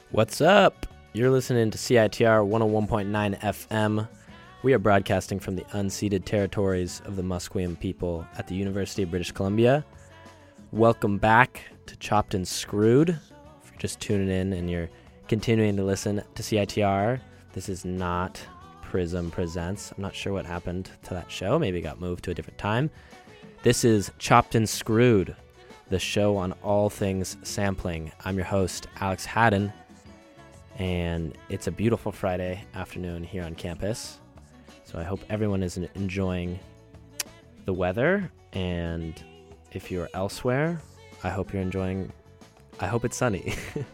What's up? You're listening to CITR 101.9 FM. We are broadcasting from the unceded territories of the Musqueam people at the University of British Columbia. Welcome back to Chopped and Screwed. If you're just tuning in and you're continuing to listen to CITR, this is not Prism Presents. I'm not sure what happened to that show. Maybe it got moved to a different time. This is Chopped and Screwed, the show on all things sampling. I'm your host, Alex Haddon, and it's a beautiful Friday afternoon here on campus. So I hope everyone is enjoying the weather, and if you're elsewhere, I hope you're enjoying, I hope it's sunny.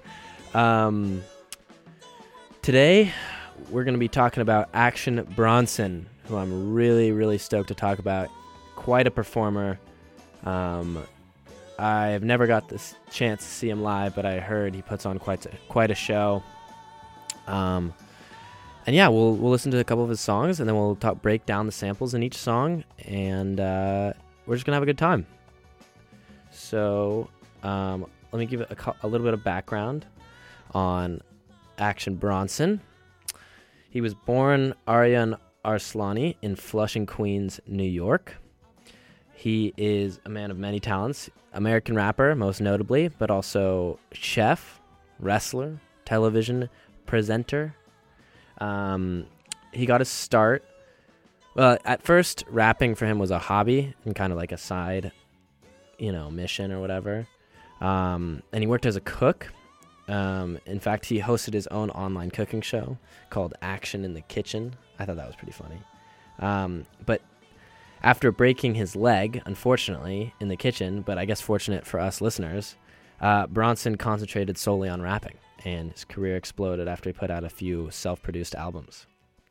Today, we're going to be talking about Action Bronson, who I'm really stoked to talk about. Quite a performer. I've never got this chance to see him live, but I heard he puts on quite a show. And yeah, we'll listen to a couple of his songs, and then we'll break down the samples in each song, and we're just gonna have a good time. So let me give a little bit of background on Action Bronson. He was born Aryan Arslani in Flushing, Queens, New York. He is a man of many talents, American rapper most notably, but also chef, wrestler, television presenter. He got his start. Well, at first, rapping for him was a hobby and kind of like a side, mission or whatever. And he worked as a cook. In fact, he hosted his own online cooking show called Action in the Kitchen. I thought that was pretty funny. But after breaking his leg, unfortunately, in the kitchen, but I guess fortunate for us listeners, Bronson concentrated solely on rapping, and his career exploded after he put out a few self-produced albums.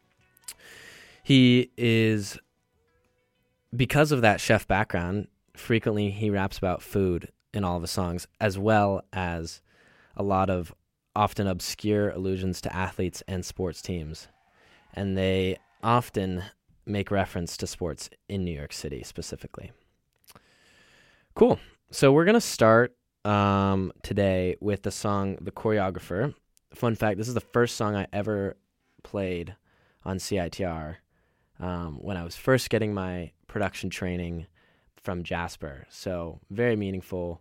He is, because of that chef background, frequently he raps about food in all of his songs, as well as a lot of often obscure allusions to athletes and sports teams. And they often make reference to sports in New York City specifically. Cool. So we're going to start today with the song The Choreographer. Fun fact, this is the first song I ever played on CITR when I was first getting my production training from Jasper. So very meaningful.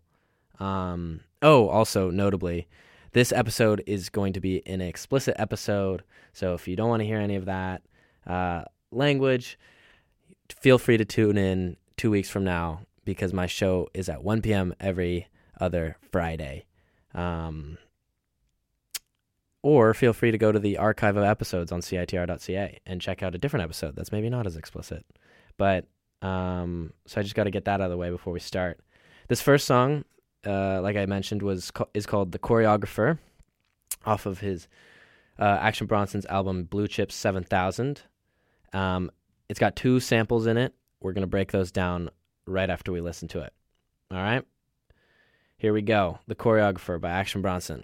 Also notably, this episode is going to be an explicit episode. So if you don't want to hear any of that language, feel free to tune in 2 weeks from now, because my show is at 1 p.m. every other Friday. Or feel free to go to the archive of episodes on CITR.ca and check out a different episode that's maybe not as explicit. But so I just got to get that out of the way before we start. This first song, like I mentioned, is called The Choreographer, off of his Action Bronson's album Blue Chips 7000. It's got 2 samples in it. We're going to break those down right after we listen to it. All right? Here we go. The Choreographer by Action Bronson.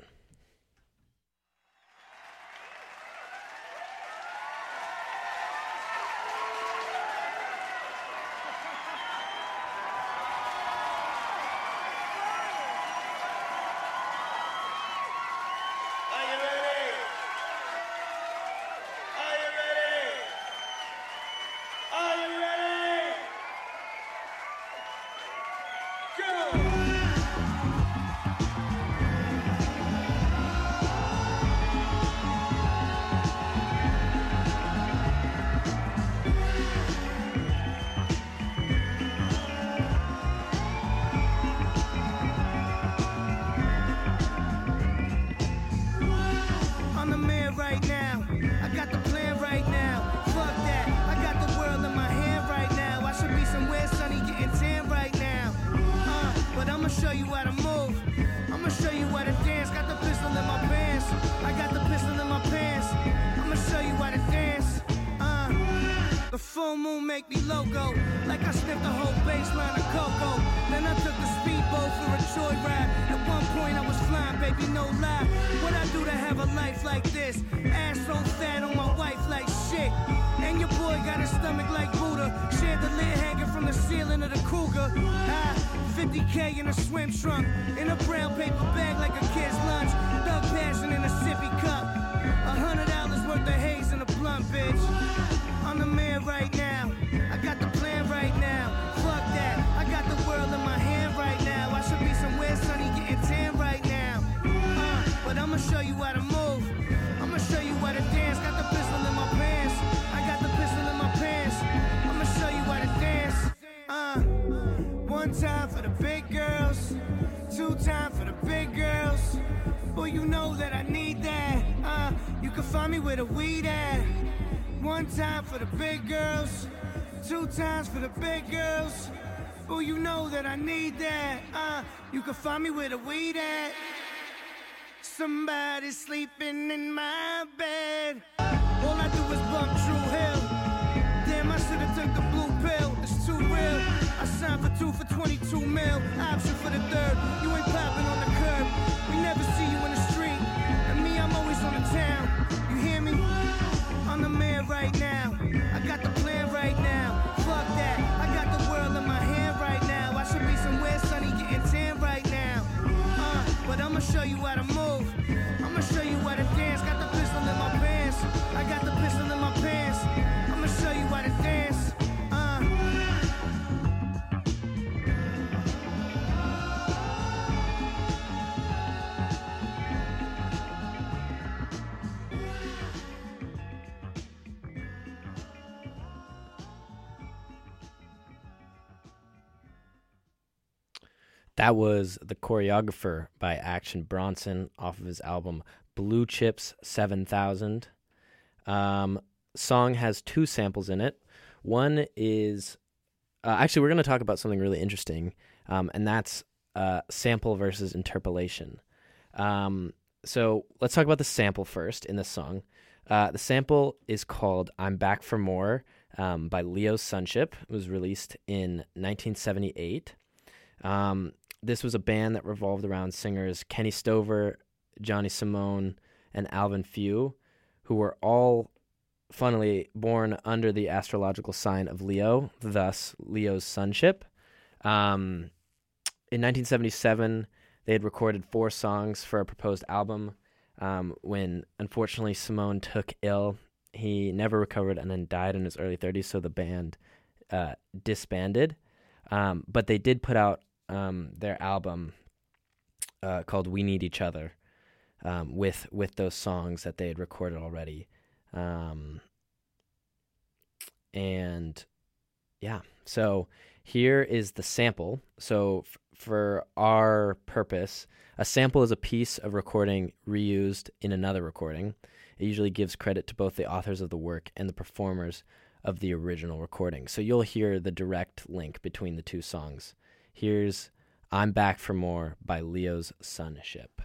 And your boy got a stomach like Buddha. Shared the lid hanging from the ceiling of the Cougar. 50K in a swim trunk. In a brown paper bag like a kid's lunch. Thug passion in a sippy cup. $100 worth of haze in a blunt, bitch. I'm the man right now. I got the plan right now. Fuck that. I got the world in my hand right now. I should be somewhere sunny getting tan right now. But I'ma show you how to move. I'ma show you how to dance. Got the pistol in my pants. I got the pistol in my pants. I'ma show you how to dance. One time for the big girls. Two time for the big girls. Boy, you know that I need that. You can find me where the weed at. One time for the big girls. Two times for the big girls. Boy, you know that I need that. You can find me where the weed at. Somebody's sleeping in my bed. All I do is bump True Hill. Damn, I should've took the blue pill. It's too real. I signed for 2 for 22 mil. Option for the third. You ain't popping on the curb. We never see you in the street. And me, I'm always on the town. You hear me? I'm the man right now. I got the plan right now. Fuck that. I got the world in my hand right now. I should be somewhere sunny getting tan right now. But I'ma show you how to move. I'ma show you how to dance. Got the pistol in my pants. I got the pistol in my pants. I'ma show you how to dance. That was The Choreographer by Action Bronson off of his album Blue Chips 7000. Song has 2 samples in it. One is, actually, we're going to talk about something really interesting, and that's sample versus interpolation. So let's talk about the sample first in this song. The sample is called I'm Back for More by Leo Sunship. It was released in 1978. This was a band that revolved around singers Kenny Stover, Johnny Simone, and Alvin Few, who were all, funnily, born under the astrological sign of Leo, thus Leo's sonship. In 1977, they had recorded 4 songs for a proposed album. When, unfortunately, Simone took ill, he never recovered and then died in his early 30s, so the band disbanded. But they did put out their album called We Need Each Other with those songs that they had recorded already. And yeah, so here is the sample. So for our purpose, a sample is a piece of recording reused in another recording. It usually gives credit to both the authors of the work and the performers of the original recording. So you'll hear the direct link between the 2 songs. Here's I'm Back for More by Leo's Sonship.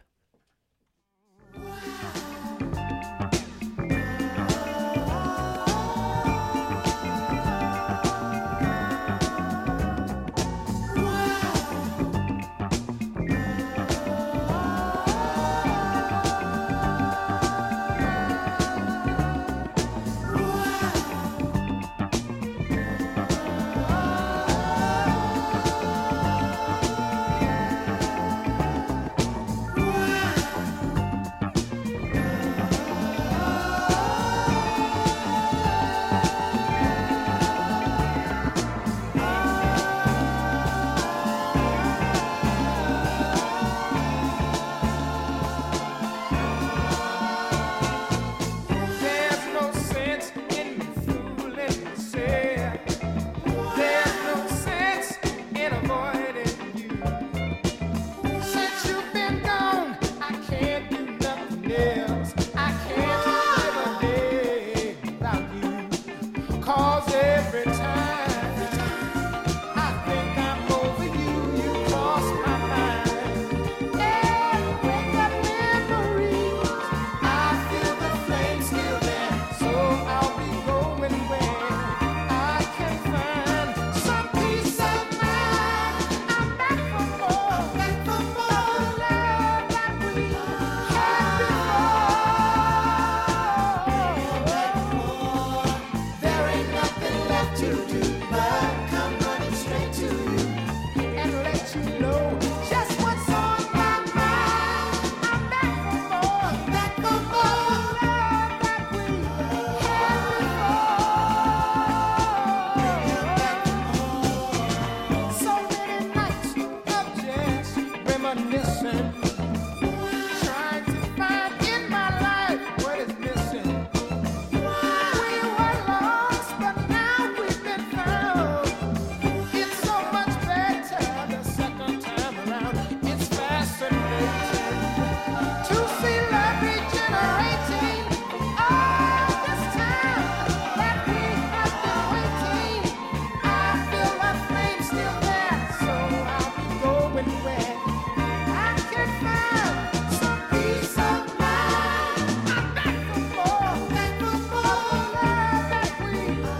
gone missing. Trying to find in my life what is missing. We were lost, but now we've been found. It's so much better the second time around. It's fascinating to see love regenerating. All this time that we have been waiting, I feel my flame still there, so I'll be going where I can find some peace of mind. I'm back for more, back for more love that we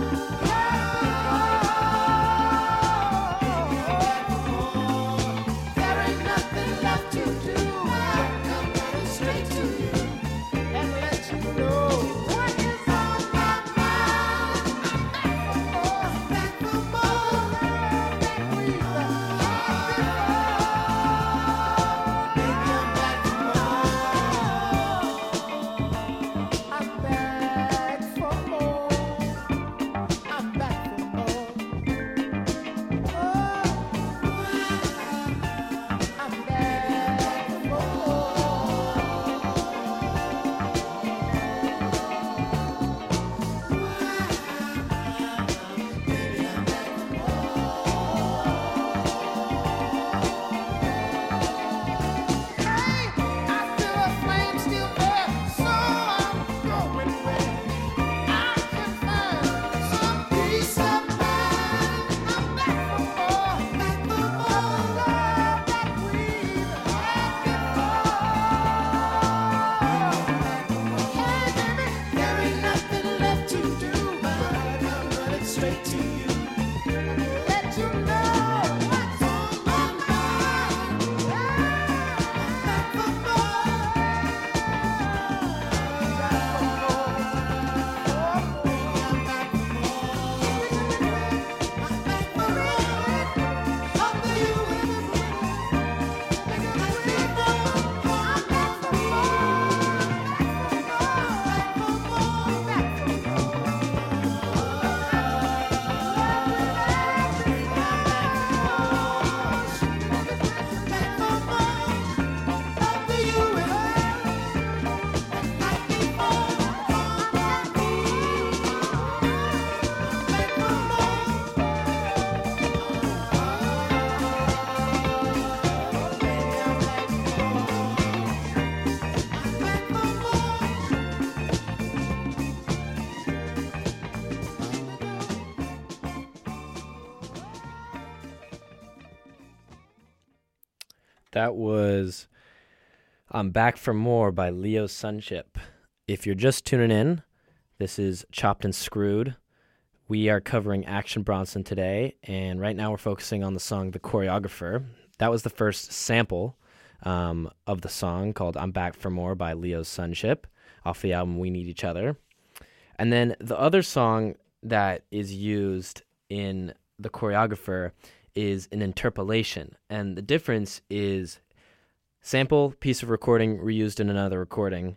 love. There ain't nothing left to do. I'm coming straight to you and let you know what is on my mind. I'm back for more love that we had before. Baby, I'm back for more. I'm back for more. I'm back for more. Oh, I'm back for more. Hey, I feel a flame still there, so I'm going where I can find some peace of mind. I'm back for more love that we've had before. Hey, baby, there ain't nothing left to do, but I'm running straight to you. Let you know what's on my mind. Back for more. That was I'm Back for More by Leo Sunship. If you're just tuning in, this is Chopped and Screwed. We are covering Action Bronson today, and right now we're focusing on the song The Choreographer. That was the first sample of the song called I'm Back for More by Leo Sunship off the album We Need Each Other. And then the other song that is used in The Choreographer is an interpolation, and the difference is sample, piece of recording reused in another recording.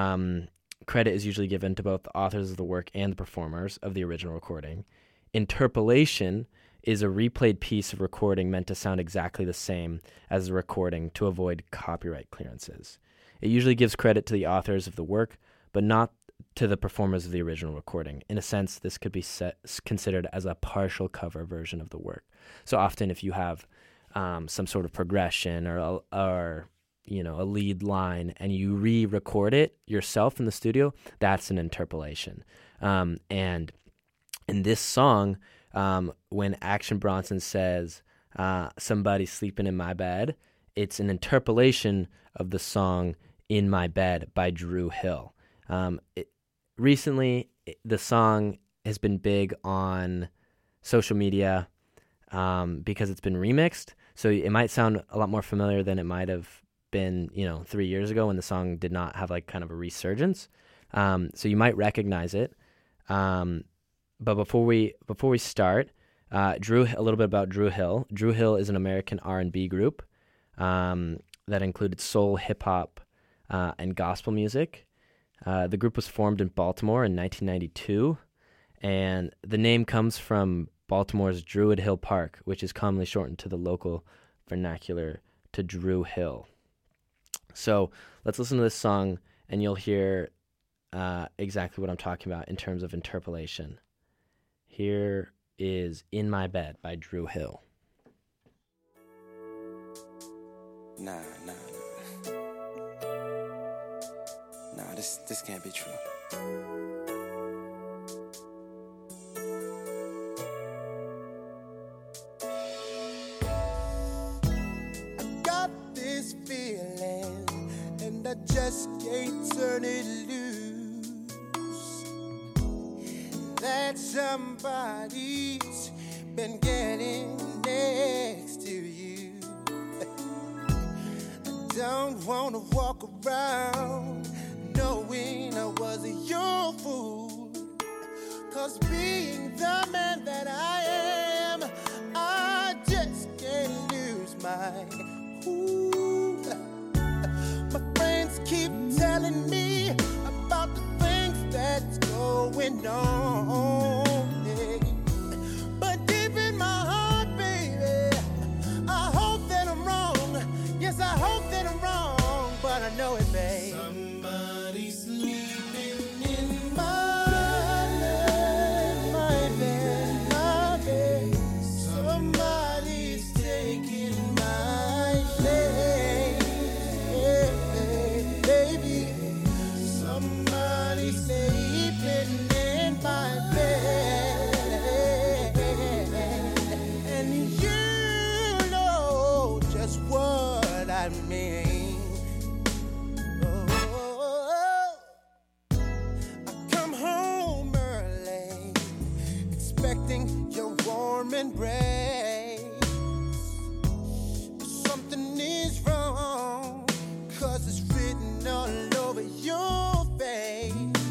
Credit is usually given to both the authors of the work and the performers of the original recording. Interpolation is a replayed piece of recording meant to sound exactly the same as the recording to avoid copyright clearances. It usually gives credit to the authors of the work, but not to the performers of the original recording. In a sense, this could be considered as a partial cover version of the work. So often if you have some sort of progression or a lead line and you re-record it yourself in the studio, that's an interpolation. And in this song, when Action Bronson says, somebody's sleeping in my bed, it's an interpolation of the song In My Bed by Dru Hill. Recently, the song has been big on social media because it's been remixed. So it might sound a lot more familiar than it might have been, 3 years ago when the song did not have like kind of a resurgence. So you might recognize it. But before we start, a little bit about Dru Hill. Dru Hill is an American R&B group that included soul, hip hop, and gospel music. The group was formed in Baltimore in 1992, and the name comes from Baltimore's Druid Hill Park, which is commonly shortened to the local vernacular to Drew Hill. So let's listen to this song, and you'll hear exactly what I'm talking about in terms of interpolation. Here is In My Bed by Drew Hill. Nah, this can't be true. I got this feeling, and I just can't turn it loose. That somebody's been getting next to you. I don't wanna walk around knowing I wasn't your fool. 'Cause being the man that I am, I just can't lose my cool. My friends keep telling me about the things that's going on. Yeah. But deep in my heart, baby, I hope that I'm wrong. Yes, I hope that I'm wrong, but I know it, babe. Somebody's sleeping in my bed. Somebody's taking my place, baby. Somebody's sleeping in my bed, and you know just what I mean. Your warm embrace. Something is wrong, 'cause it's written all over your face.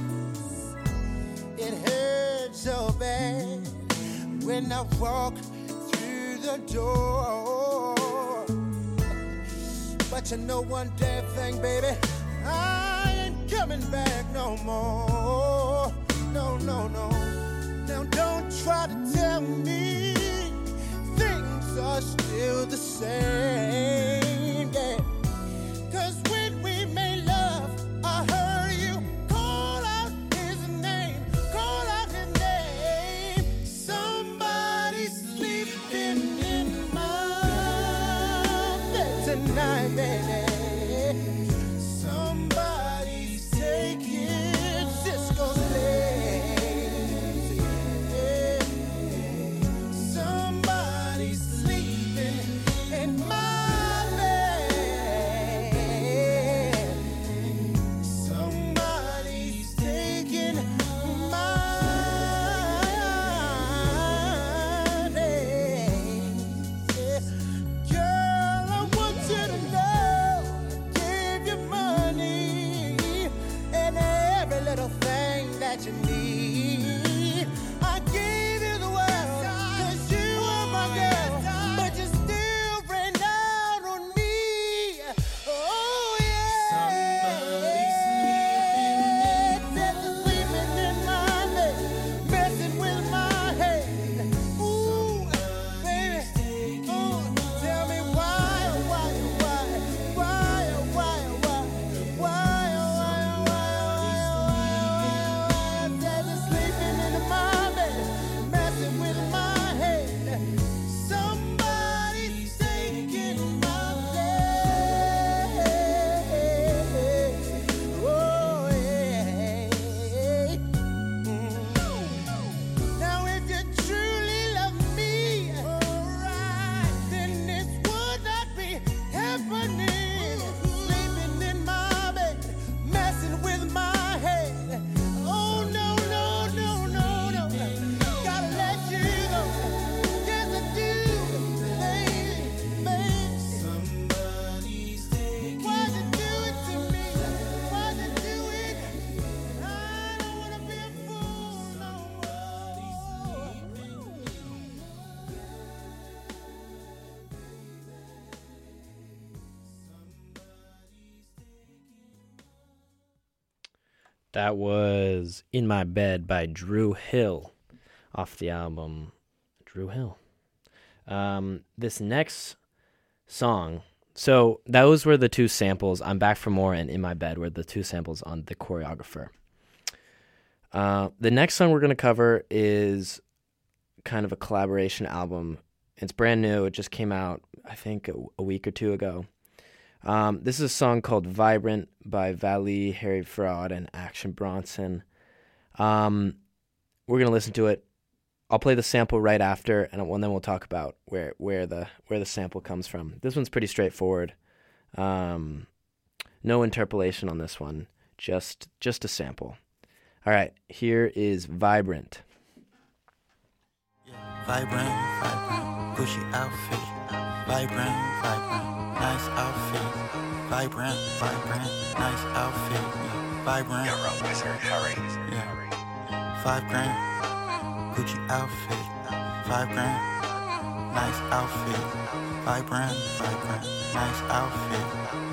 It hurts so bad when I walk through the door. But you know one damn thing, baby, I ain't coming back no more. No. Now don't try to tell me things are still the same, yeah. 'Cause when we made love, I heard you call out his name. Somebody's sleeping in my bed tonight, baby. Somebody's taking Cisco's place. You need. I gave you the world, 'cause you were my girl, but you still ran out on me. Oh yeah. Somebody's sleeping in my bed, messing with my head. Ooh, baby, ooh, tell me why. That was In My Bed by Drew Hill off the album Drew Hill. This next song So those were the two samples. I'm Back for More and In My Bed were the two samples on The Choreographer. The next song we're going to cover is kind of a collaboration album. It's brand new. It just came out, I think, a week or two ago. This is a song called Vibrant by Valley, Harry Fraud, and Action Bronson. We're going to listen to it. I'll play the sample right after, and then we'll talk about where the sample comes from. This one's pretty straightforward. No interpolation on this one. Just a sample. All right, here is Vibrant. Vibrant, vibrant, Gucci outfit. Vibrant, vibrant, nice outfit. Vibrant, vibrant, nice outfit. Vibrant. You're a wizard, hurry. Yeah. $5,000. Gucci outfit, $5,000, nice outfit, vibrant, nice outfit,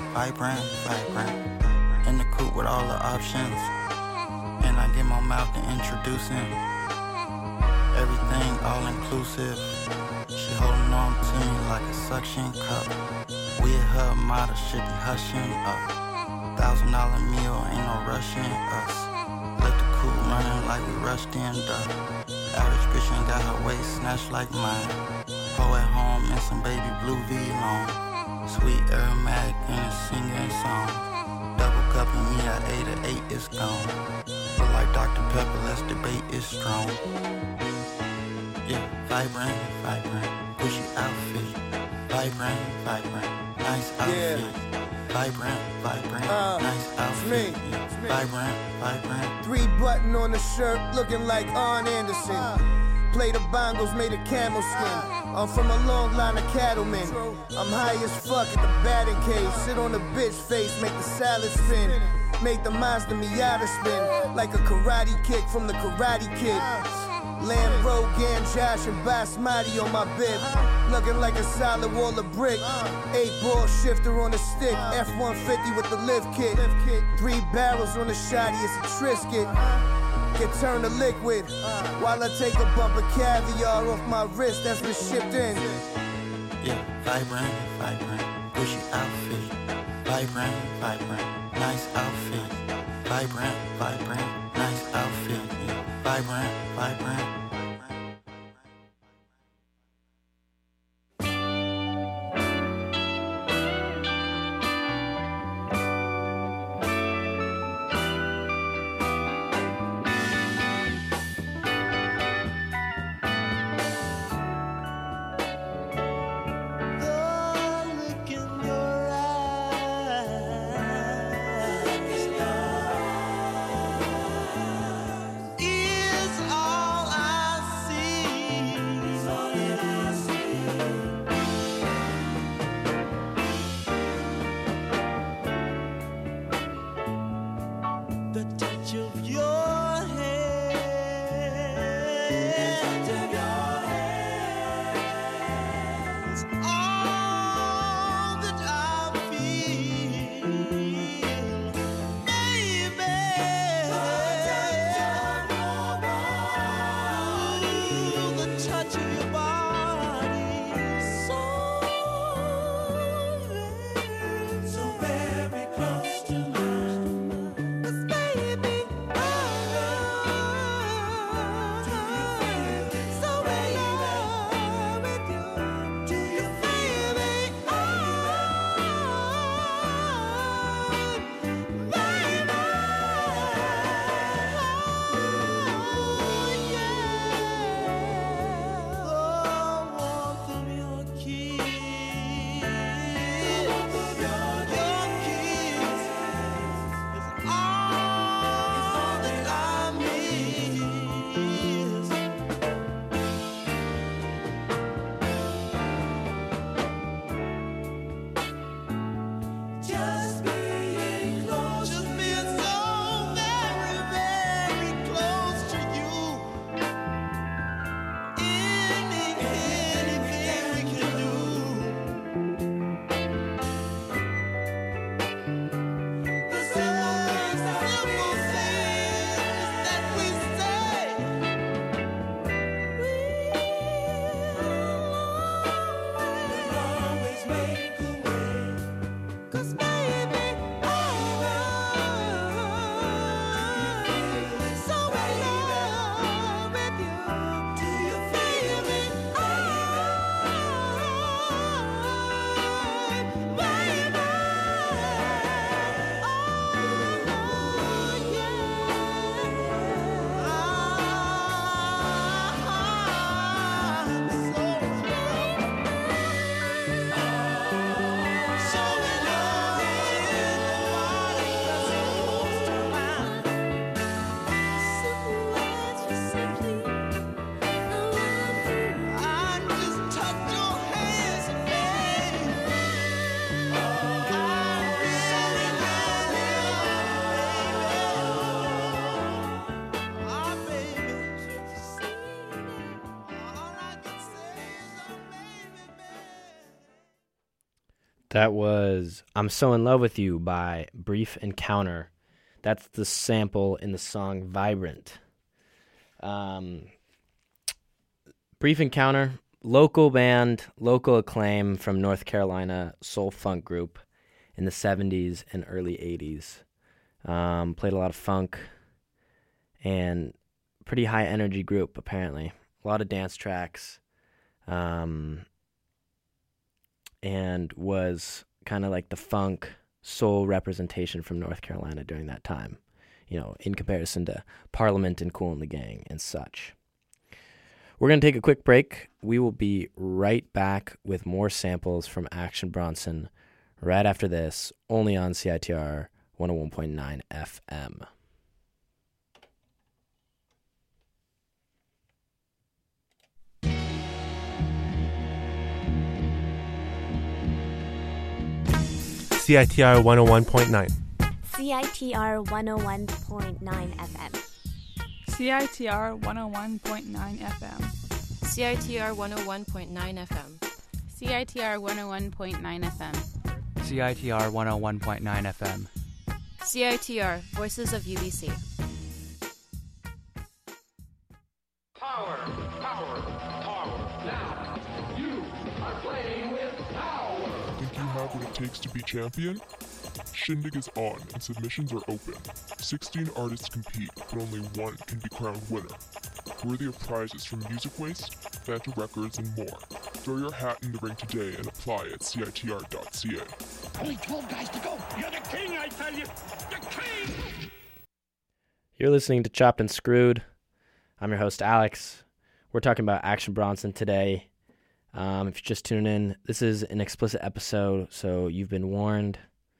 vibrant, in the coupe with all the options, and I get my mouth to introducing, everything all inclusive, she holding on to me like a suction cup, we at her model, she be hushing up, $1,000 meal, ain't no rushing us, let the coupe running like we rushed in, average bitch ain't got her waist snatched like mine. Ho at home and some baby blue V-long. Sweet aromatic and a singing song. Double cupping me at 8 or 8 is gone. But like Dr. Pepper, let's debate is strong. Yeah, vibrant, Gucci outfit. Vibrant, nice outfit. Yeah. Vibrant, nice outfit. Yeah. Vibrant. 3 button on the shirt, looking like Arn Anderson. Play the bongos, made a camel skin. I'm from a long line of cattlemen. I'm high as fuck at the batting cage. Sit on the bitch face, make the salad spin. Make the Mazda Miata spin. Like a karate kick from the Karate Kid. Lamb, Rogan, Josh, and Basmati on my bib. Looking like a solid wall of brick. 8-ball shifter on the stick. F-150 with the lift kit. 3 barrels on the shotty, it's a Trisket. Get turned to liquid. While I take a bump of caviar off my wrist that's been shipped in. Yeah, vibrant, Gucci outfit. Vibrant, nice outfit. Vibrant, nice outfit. Yeah. Vibrant. Is all I That was I'm So In Love With You by Brief Encounter. That's the sample in the song Vibrant. Brief Encounter, local band, local acclaim from North Carolina, soul funk group in the 70s and early 80s. Played a lot of funk and pretty high energy group, apparently. A lot of dance tracks. And was kind of like the funk soul representation from North Carolina during that time, you know, in comparison to Parliament and Kool and the Gang and such. We're going to take a quick break. We will be right back with more samples from Action Bronson right after this, only on CITR 101.9 FM. CITR 101.9. CITR 101.9 FM. CITR 101.9 FM. CITR 101.9 FM. CITR 101.9 FM. CITR 101.9 FM. CITR, Voices of UBC. Power, power, power. Now, you are playing with power. Think you have what it takes to be champion? Shindig is on and submissions are open. 16 artists compete, but only one can be crowned winner. Worthy of prizes from Music Waste, Phantom Records, and more. Throw your hat in the ring today and apply at CITR.ca. Only 12 guys to go. You're the king, I tell you. The king! You're listening to Chopped and Screwed. I'm your host, Alex. We're talking about Action Bronson today. If you're just tuning in, this is an explicit episode, so you've been warned.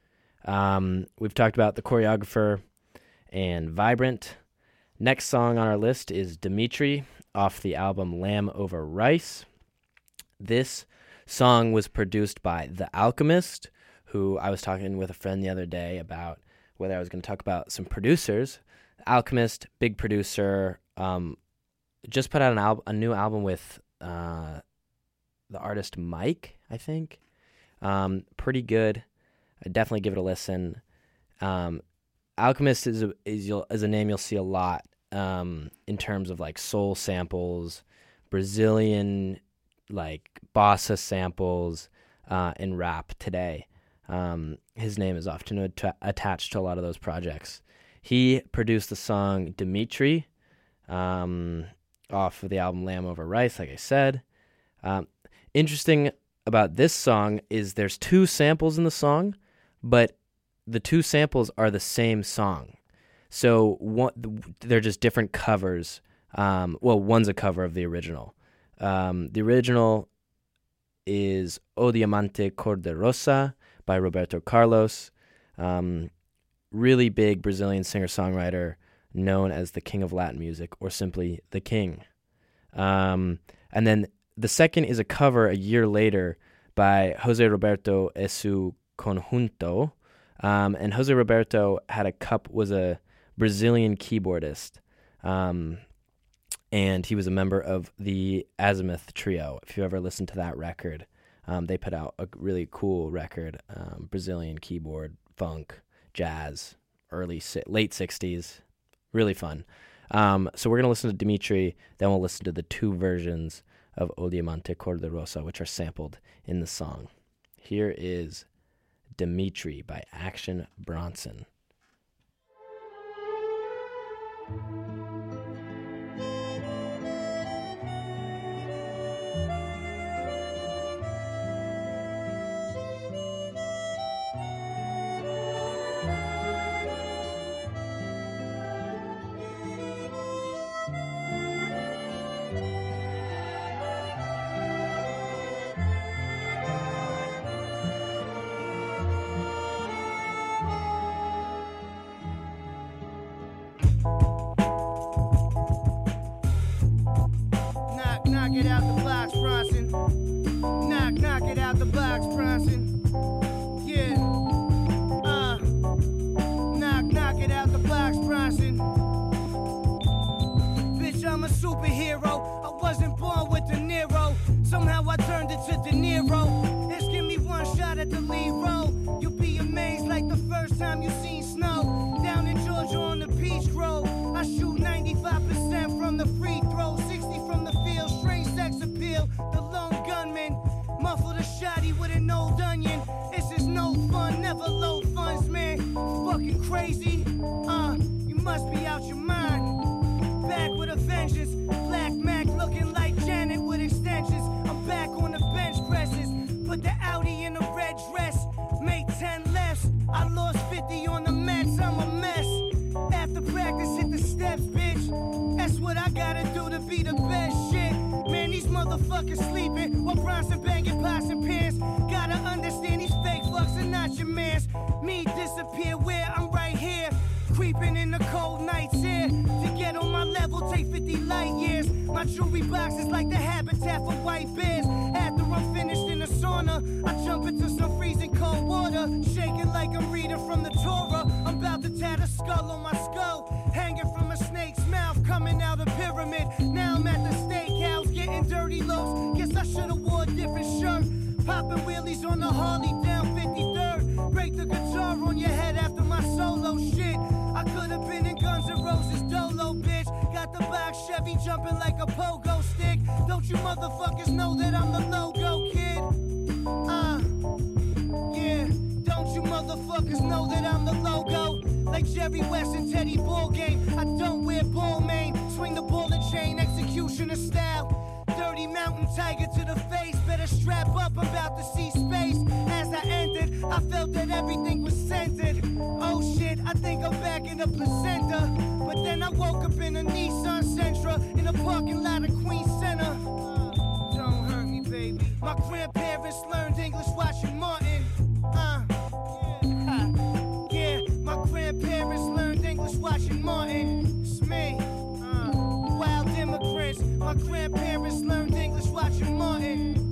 We've talked about the choreographer and Vibrant. Next song on our list is Dimitri off the album Lamb Over Rice. This song was produced by The Alchemist, who I was talking with a friend the other day about whether I was going to talk about some producers. The Alchemist, big producer, just put out a new album with the artist Mike, I think. Pretty good. I'd definitely give it a listen. Alchemist is a name you'll see a lot in terms of like soul samples, Brazilian like bossa samples, and rap today. His name is often attached to a lot of those projects. He produced the song Dimitri off of the album Lamb Over Rice, like I said. Interesting about this song is there's two samples in the song, but the two samples are the same song. So they're just different covers. One's a cover of the original. The original is O Diamante Cor de Rosa by Roberto Carlos. Really big Brazilian singer-songwriter known as the King of Latin Music, or simply the King. And then the second is a cover a year later by Jose Roberto e su Conjunto. And Jose Roberto was a Brazilian keyboardist. And he was a member of the Azimuth Trio. If you ever listened to that record, they put out a really cool record, Brazilian keyboard, funk, jazz, late 60s. Really fun. So we're going to listen to Dimitri, then we'll listen to the two versions of O Diamante Cor de Rosa, which are sampled in the song. Here is Dimitri by Action Bronson. Lee roll. You'll be amazed like the first time you seen snow. Down in Georgia on the Peach Grove, I shoot 95% from the free throw, 60 from the field, straight sex appeal. The lone gunman, muffled a shotty with an old onion. This is no fun, never low funds, man. Fucking crazy, you must be out your mind. Back with a vengeance, Black Mac looking like Janet with extensions. I'm back on the bench presses, put the Audi in a red dress, make 10 lefts. I lost 50 on the Mets, I'm a mess. After practice, hit the steps, bitch. That's what I gotta do to be the best shit. Man, these motherfuckers sleeping while Bronson banging pots and pans. Gotta understand these fake fucks are not your mans. Me disappear where I'm right here, creeping in the cold nights here. To get on my level, take 50 light years. My jewelry box is like the habitat for white bears. After I'm finished in the sauna, I jump into some freezing cold water, shaking like I'm reading from the Torah. I'm about to tat a skull on my skull, hanging from a snake's mouth, coming out a pyramid. Now I'm at the steakhouse, getting dirty loaves. Guess I should've wore a different shirt. Popping wheelies on the Harley down 53rd. Break the guitar on your head after my solo shit. I could've been in Guns N' Roses Dolo, bitch. Got the box Chevy jumping like a pogo stick. Don't you motherfuckers know that I'm the logo kid? Yeah. Don't you motherfuckers know that I'm the logo? Like Jerry West and Teddy Ballgame, I don't wear ball main. Swing the ball and chain, executioner style. Dirty mountain tiger to the face. Better strap up, I'm about to see space. As I entered, I felt that everything was centered. Oh shit, I think I'm back in the placenta. But then I woke up in a Nissan Sentra in a parking lot of Queens Center. Don't hurt me, baby. My grandparents learned English watching Martin. Yeah, my grandparents learned English watching Martin. It's me. Wild immigrants. My grandparents learned English watching Martin.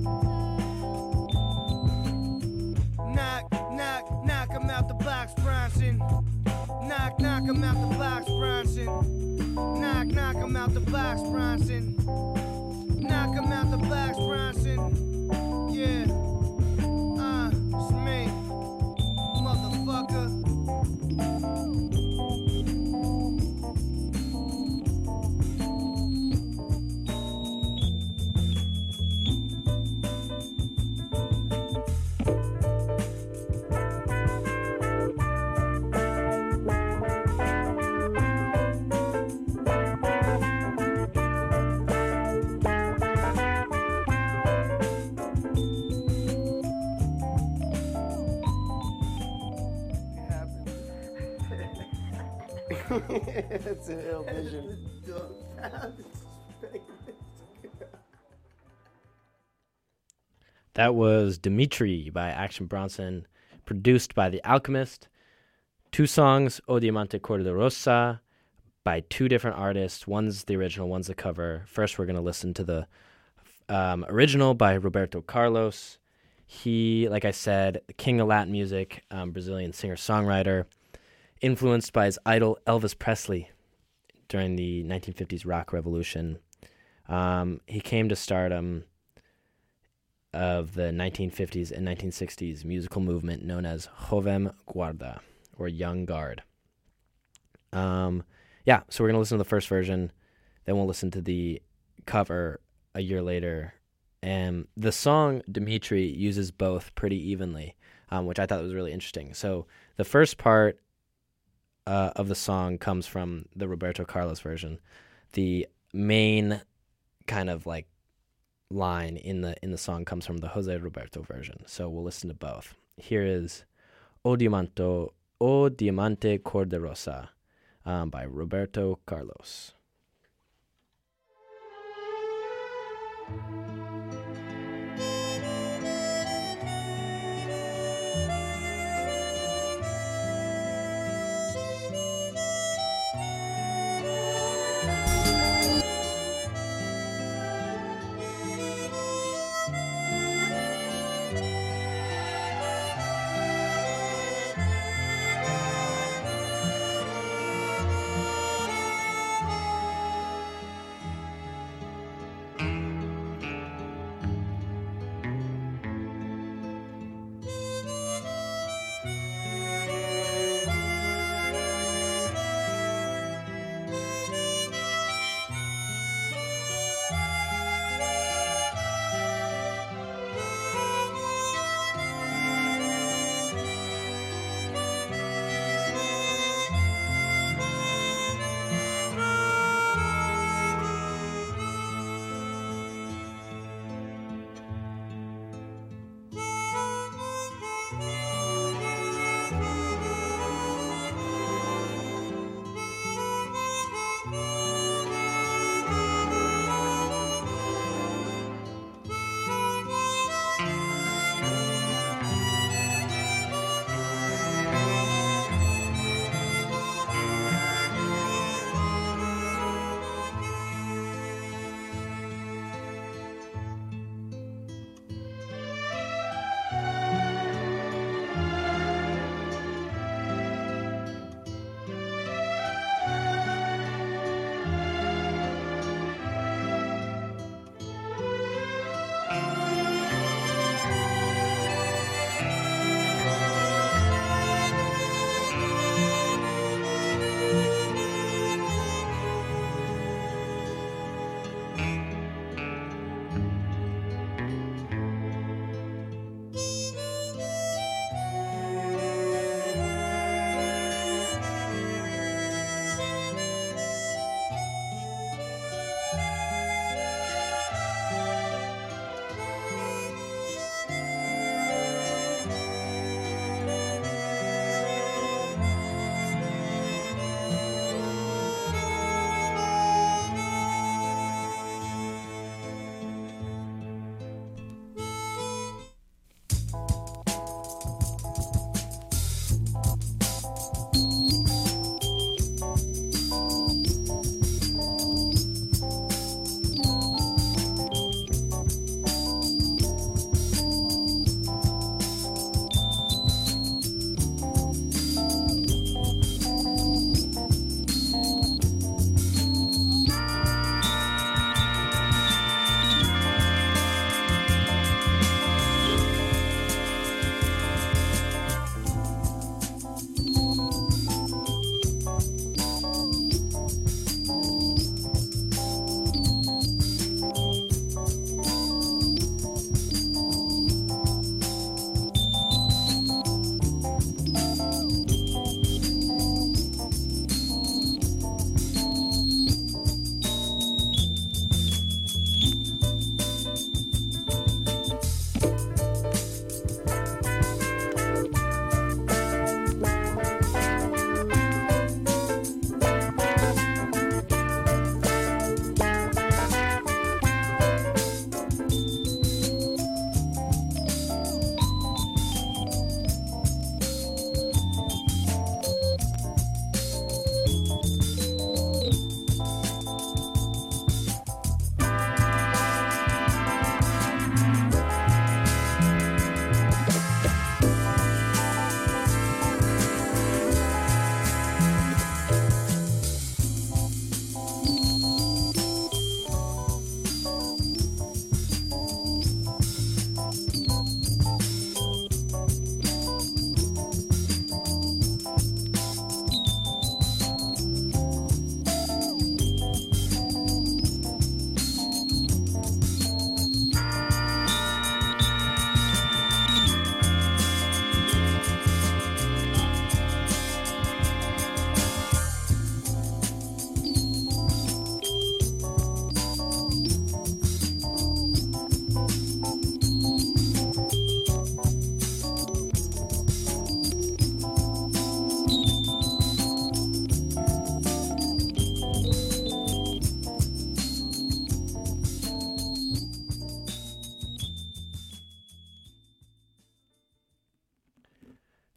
Knock, knock, knock 'em out the box, Bronson. Knock, knock 'em out the box, Bronson. Knock, knock 'em out the box, Bronson. Knock 'em out the box, Bronson. Yeah. It's me, motherfucker. That's an ill vision. That was Dimitri by Action Bronson, produced by The Alchemist. 2 songs, O Diamante Cor de Rosa, by 2 different artists. One's the original, one's the cover. First, we're going to listen to the original by Roberto Carlos. He, like I said, the king of Latin music, Brazilian singer-songwriter, influenced by his idol Elvis Presley during the 1950s rock revolution. He came to stardom of the 1950s and 1960s musical movement known as Jovem Guarda, or Young Guard. So we're going to listen to the first version, then we'll listen to the cover a year later. And the song Dimitri uses both pretty evenly, which I thought was really interesting. So the first part of the song comes from the Roberto Carlos version. The main kind of like line in the song comes from the Jose Roberto version. So we'll listen to both. Here is O Diamante Cor de Rosa by Roberto Carlos.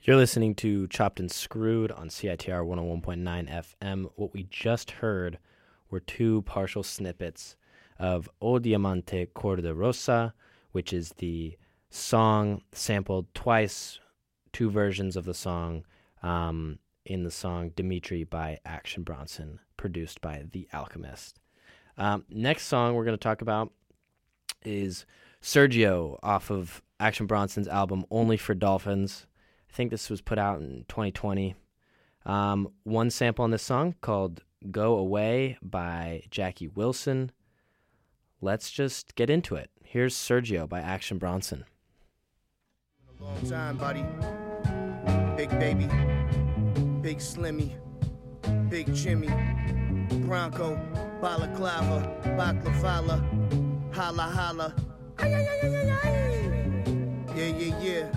You're listening to Chopped and Screwed on CITR 101.9 FM. What we just heard were two partial snippets of O Diamante Cor de Rosa, which is the song sampled twice, two versions of the song, in the song Dimitri by Action Bronson, produced by The Alchemist. Next song we're going to talk about is Sergio off of Action Bronson's album Only for Dolphins. I think this was put out in 2020. One sample on this song called Go Away by Jackie Wilson. Let's just get into it. Here's Sergio by Action Bronson. A long time, buddy. Big Baby, Big Slimmy, Big Jimmy, Bronco, Balaclava, Baklavala, Holla Holla. Ay, ay, ay, ay, ay. Yeah, yeah, yeah.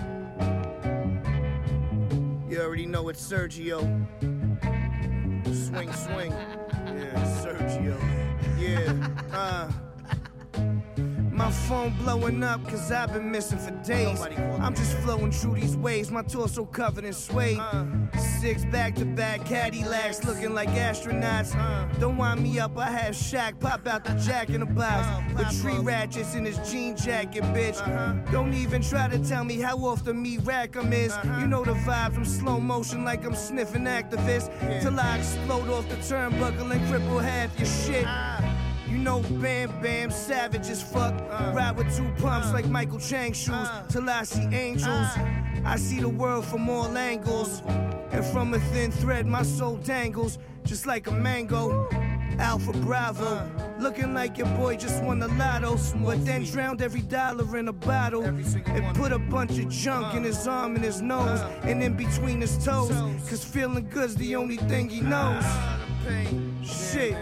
You already know it's Sergio. Swing, swing. Yeah, Sergio. Yeah, My phone blowing up cause I've been missing for days. I'm just flowing through these waves, my torso covered in suede. 6 back-to-back Cadillacs looking like astronauts. Don't wind me up, I have Shaq pop out the Jack in the box. The tree ratchets in his jean jacket, bitch. Don't even try to tell me how off the meat rack I'm is. You know the vibes, I'm slow motion like I'm sniffing activists. Till I explode off the turnbuckle and cripple half your shit. You know Bam Bam, savage as fuck. Ride with 2 pumps like Michael Chang shoes. Till I see angels. I see the world from all angles. And from a thin thread my soul dangles. Just like a mango. Alpha Bravo. Looking like your boy just won the lotto. But then drowned every dollar in a bottle. And put a bunch of junk in his arm and his nose. And in between his toes. Cause feeling good's the only thing he knows. Shit.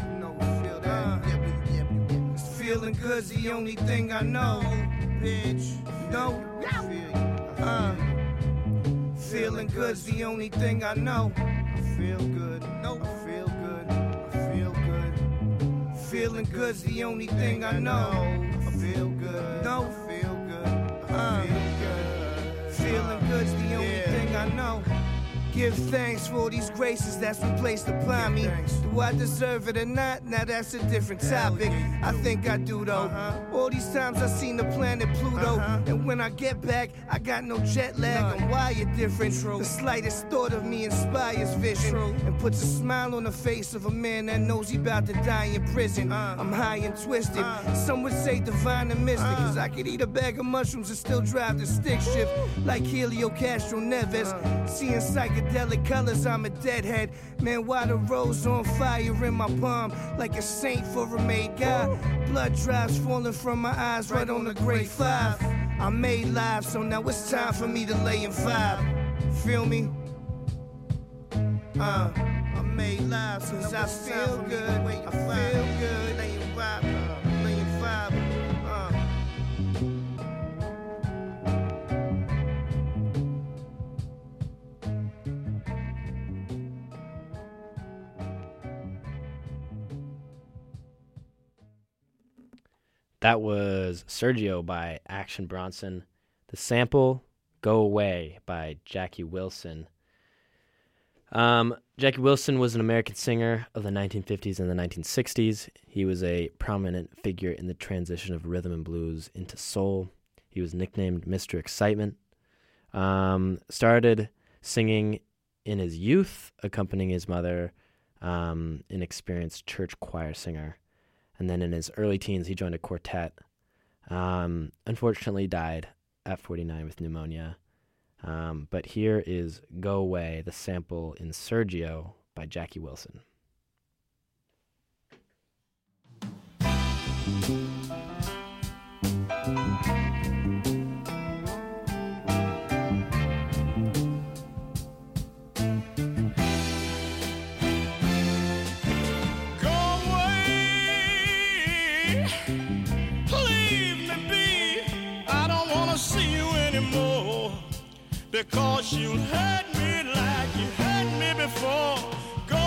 Feeling good's the only thing I know, bitch. No, feeling good's the only thing I know. I feel good. No, I feel good. I feel good. Feeling good's the only thing I know. I feel good. No, I feel good. I feel good. Feeling good's the only thing I know. Give thanks for all these graces that's been placed upon me. Do I deserve it or not? Now that's a different topic. I think I do though. All these times I seen the planet Pluto. And when I get back, I got no jet lag. I'm wired different. The slightest thought of me inspires vision. And puts a smile on the face of a man that knows he about to die in prison. I'm high and twisted. Some would say divine and mystic. Cause I could eat a bag of mushrooms and still drive the stick shift. Like Helio Castro Neves. Seeing psychedelic colors, I'm a deadhead. Man, why the rose on fire in my palm? Like a saint for a made guy. Blood drops falling from my eyes right on the grade 5. I made live, so now it's time for me to lay in 5. Feel me? I made live, cause I feel good. I feel good. Lay in 5. Lay in 5. That was Sergio by Action Bronson. The sample, Go Away by Jackie Wilson. Jackie Wilson was an American singer of the 1950s and the 1960s. He was a prominent figure in the transition of rhythm and blues into soul. He was nicknamed Mr. Excitement. Started singing in his youth, accompanying his mother, an experienced church choir singer. And then in his early teens, he joined a quartet. Unfortunately, died at 49 with pneumonia. But here is Go Away, the sample in Sergio by Jackie Wilson. Because you hurt me like you hurt me before. Go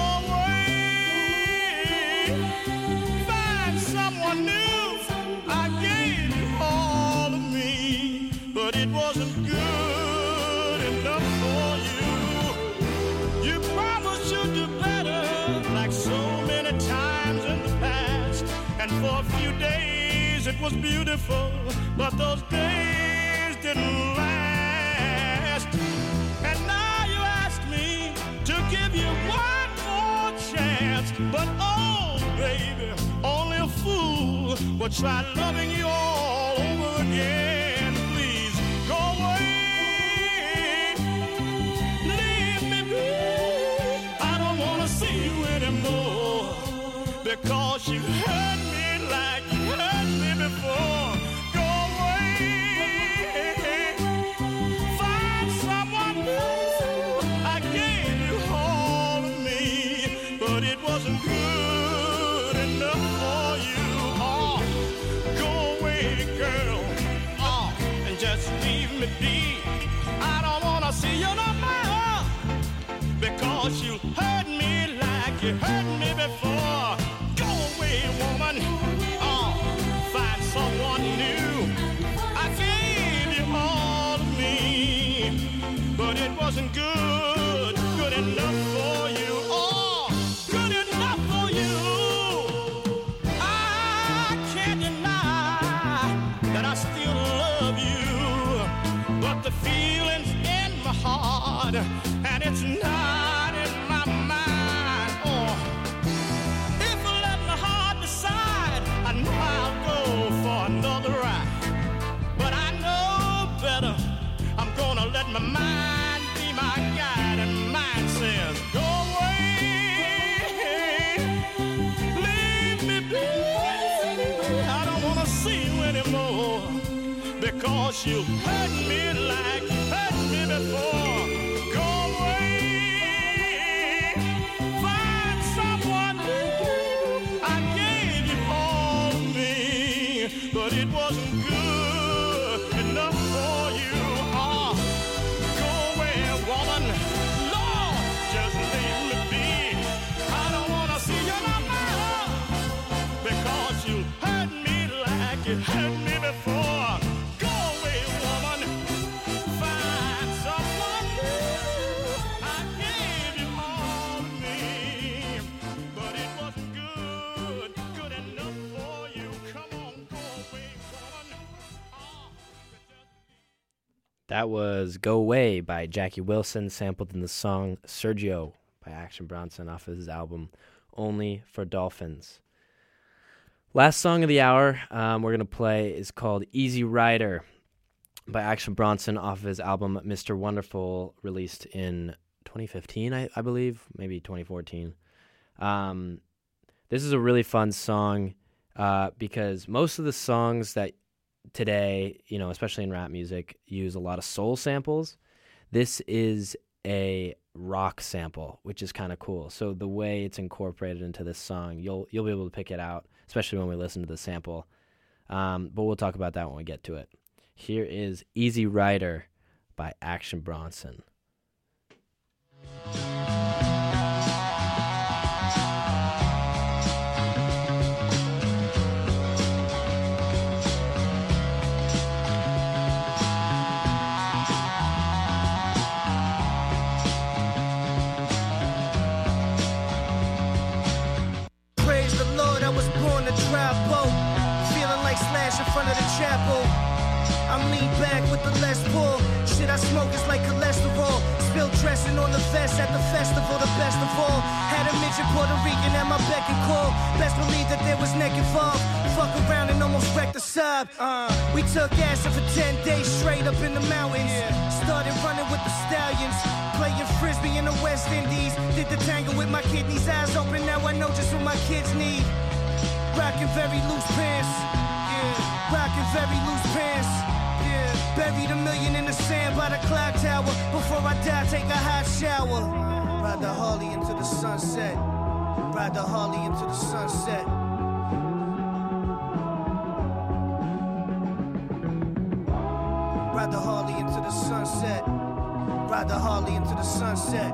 away, find someone new. I gave you all of me, but it wasn't good enough for was beautiful, but those days didn't last. And now you ask me to give you one more chance, but oh, baby, only a fool would try loving you all over again. Please go away, leave me be. I don't want to see you anymore, because you hurt me like you hurt me before. Go away, find someone new. I gave you all of me, but it wasn't good enough for you. Oh, go away, girl. Oh, and just leave me be. I don't want to see you no more, because you hurt me like you hurt me before. Go away, woman. Oh, find someone new. I gave you all of me, but it wasn't good enough for you. Oh, good enough for you. I can't deny that I still love you, but the feeling's in my heart, and it's not in my mind. Oh, if I let my heart decide, I know I'll go for another ride. But I know better. I'm gonna let my mind be my guide, and mine says, go away, leave me be. I don't wanna see you anymore, because you hurt me like you hurt me before. Go away, find someone new. I gave you all of me, but it wasn't good enough for you. Oh, go away, woman. Lord, just leave me be. I don't wanna see you no more, because you hurt me like you hurt me before. Go away, woman. Find someone new. I gave you all of me, but it wasn't good enough for you. Come on, go away, woman. Oh, That was Go Away by Jackie Wilson, sampled in the song Sergio by Action Bronson off of his album Only for Dolphins. Last song of the hour we're going to play is called Easy Rider by Action Bronson off of his album Mr. Wonderful, released in 2015, I believe, maybe 2014. This is a really fun song because most of the songs that today, you know, especially in rap music, use a lot of soul samples. This is a rock sample, which is kind of cool. So the way it's incorporated into this song, you'll be able to pick it out, especially when we listen to the sample. But we'll talk about that when we get to it. Here is Easy Rider by Action Bronson. Praise the Lord, I was born to drive boat. Feeling like Slash in front of the chapel. I'm lean back with the Les Paul. Shit I smoke is like cholesterol. Spilled dressing on the vest at the festival, the best of all. Had a midget Puerto Rican at my beck and call. Best believe that there was neck involved. Fuck around and almost wrecked the sub. We took acid for 10 days straight up in the mountains. Started running with the stallions. Playing frisbee in the West Indies. Did the tango with my kidneys, eyes open. Now I know just what my kids need. Rockin' very loose pants. Yeah, rockin' very loose pants. Yeah, buried $1 million in the sand by the clock tower. Before I die, take a hot shower. Ride the Harley into the sunset. Ride the Harley into the sunset. Ride the Harley into the sunset. Ride the Harley into the sunset.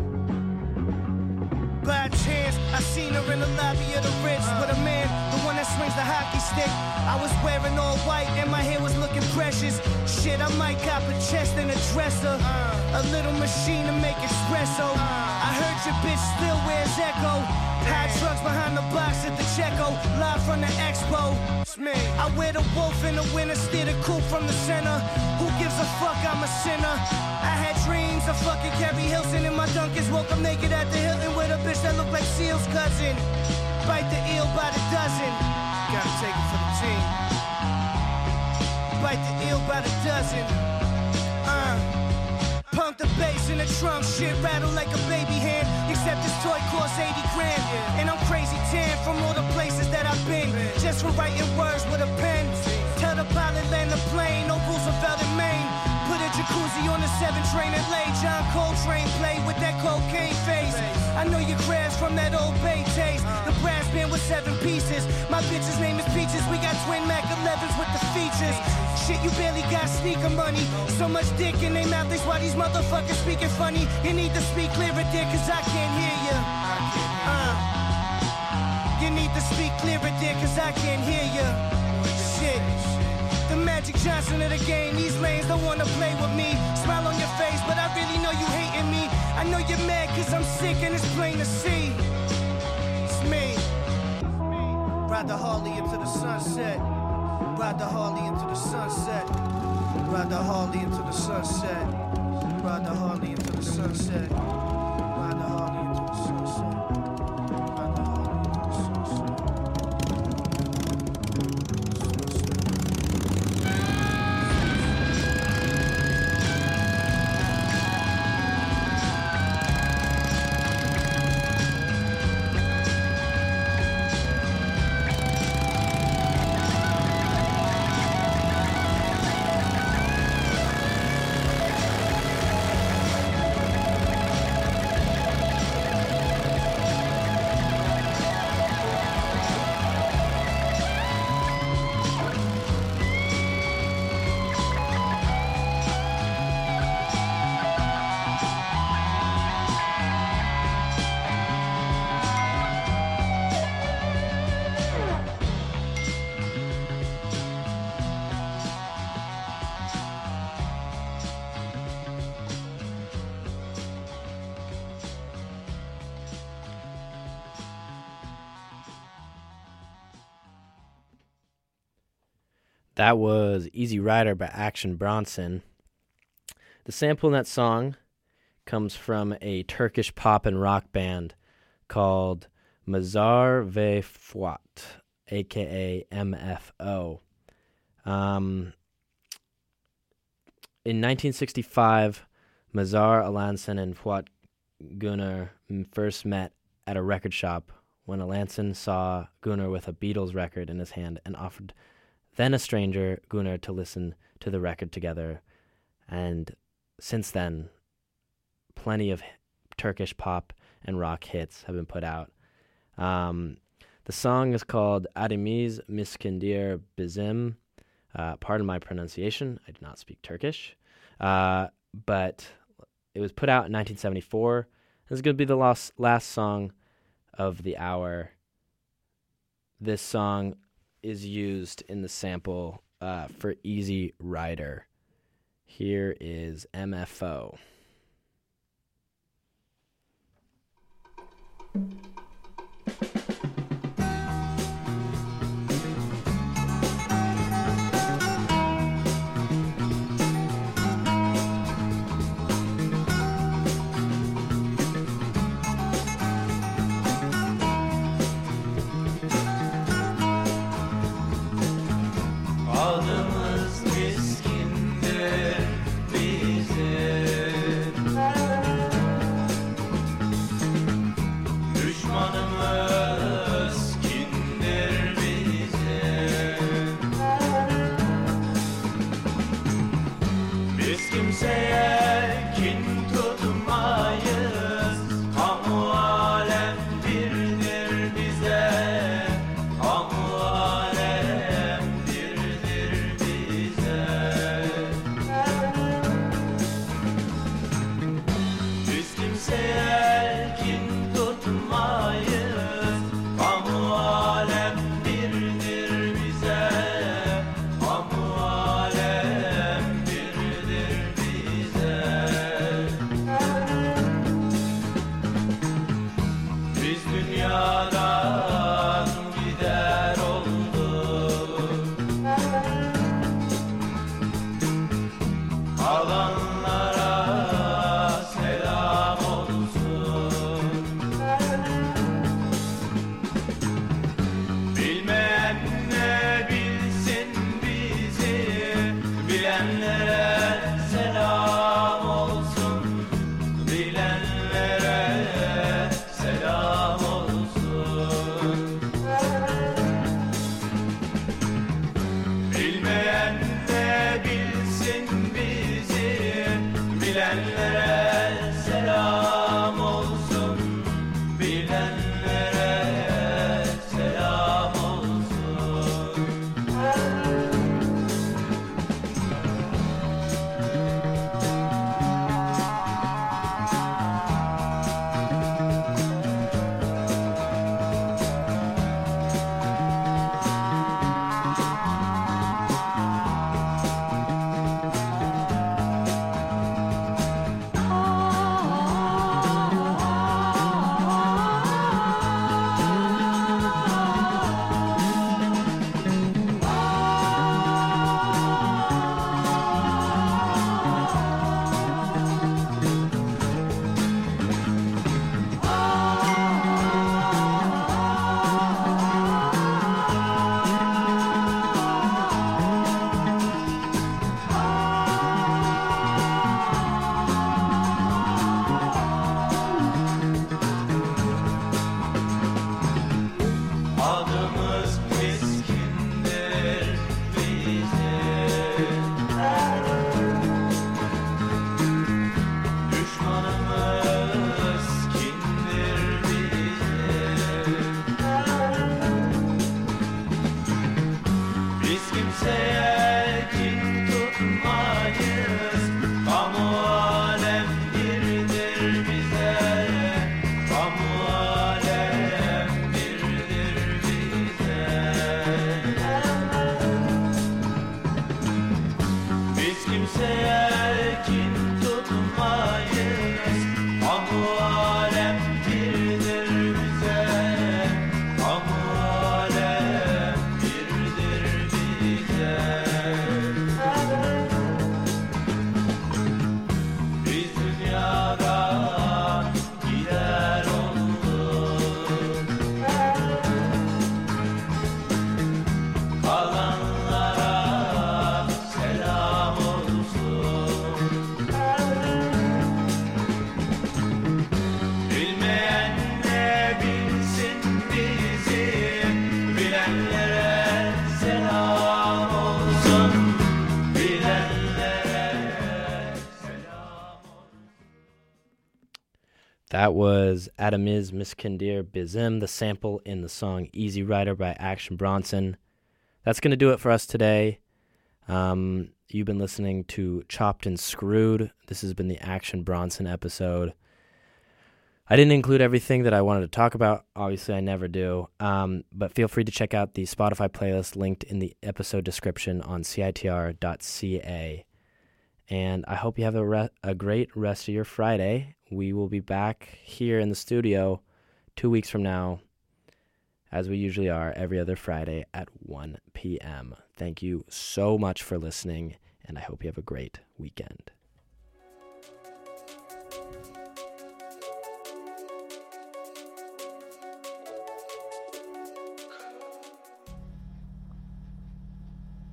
By chance, I seen her in the lobby of the Ritz with a man, the one that swings the hockey stick. I was wearing all white and my hair was looking precious. Shit, I might cop a chest and a dresser. A little machine to make espresso. I heard your bitch still wears Echo. High trucks behind the box at the Checo. Live from the expo. It's me. I wear the wolf in the winter, steer the coupe from the center. Who gives a fuck, I'm a sinner. I had dreams of fucking Carrie Hilson in my Dunkins. Woke up naked at the Hilton with a bitch that looked like Seal's cousin. Bite the eel by the dozen. Gotta take it for the team. Bite the eel by the dozen. Pump the bass in the trunk, shit rattle like a baby hand. Except this toy costs 80 grand. And I'm crazy tan from all the places that I've been. Just for writing words with a pen. Tell the pilot land the plane, no Roosevelt in Maine. Put a jacuzzi on the 7 train and lay. John Coltrane play with that cocaine face. I know you crashed from that old Bay taste. The brass band with 7 pieces. My bitch's name is Peaches. We got twin Mac 11s with the features. Shit, you barely got sneaker money. So much dick in they mouth, that's why these motherfuckers speaking funny. You need to speak clearer, dear, cause I can't hear you. You need to speak clearer, dear, cause I can't hear you. Shit. The Magic Johnson of the game, these lanes don't wanna play with me. Smile on your face, but I really know you hating me. I know you're mad cause I'm sick and it's plain to see. It's me. Ride the Harley into the sunset. Ride the Harley into the sunset. Ride the Harley into the sunset. Ride the Harley into the sunset. Ride the Harley into the sunset. Ride the Harley into the sunset. That was Easy Rider by Action Bronson. The sample in that song comes from a Turkish pop and rock band called Mazar ve Fuat, a.k.a. MFO. In 1965, Mazar Alanson and Fuat Gunnar first met at a record shop when Alanson saw Gunnar with a Beatles record in his hand and offered then a stranger, Gunnar, to listen to the record together. And since then, plenty of Turkish pop and rock hits have been put out. The song is called Adimiz Miskindir Bizim. Pardon my pronunciation. I do not speak Turkish. But it was put out in 1974. This is going to be the last song of the hour. This song is used in the sample for Easy Rider. Here is MFO. Adımız miskindir bizim, düşmanımız kindir bizim. Biz kimseye kin tutmayız, kamu alem birdir bize, kamu alem biz kimseye kin tutmayız, kamu alem birdir That was Adamiz Miskindir Bizim, the sample in the song Easy Rider by Action Bronson. That's going to do it for us today. You've been listening to Chopped and Screwed. This has been the Action Bronson episode. I didn't include everything that I wanted to talk about. Obviously, I never do. But feel free to check out the Spotify playlist linked in the episode description on CITR.ca. And I hope you have a great rest of your Friday. We will be back here in the studio 2 weeks from now, as we usually are, every other Friday at 1 p.m. Thank you so much for listening, and I hope you have a great weekend.